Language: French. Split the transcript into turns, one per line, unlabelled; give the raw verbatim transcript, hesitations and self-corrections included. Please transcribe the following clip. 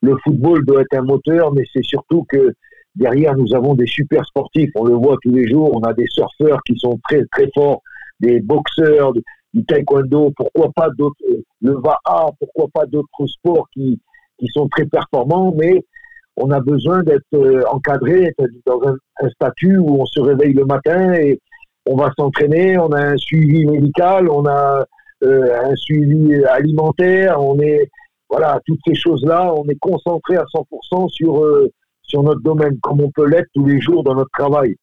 le football doit être un moteur, mais c'est surtout que derrière, nous avons des super sportifs. On le voit tous les jours. On a des surfeurs qui sont très, très forts, des boxeurs, du taekwondo, pourquoi pas d'autres, le V A A, pourquoi pas d'autres sports qui, qui sont très performants, mais on a besoin d'être euh, encadré, d'être dans un, un statut où on se réveille le matin et on va s'entraîner, on a un suivi médical, on a euh, un suivi alimentaire, on est, voilà, toutes ces choses-là, on est concentré à cent pour cent sur, euh, sur notre domaine, comme on peut l'être tous les jours dans notre travail.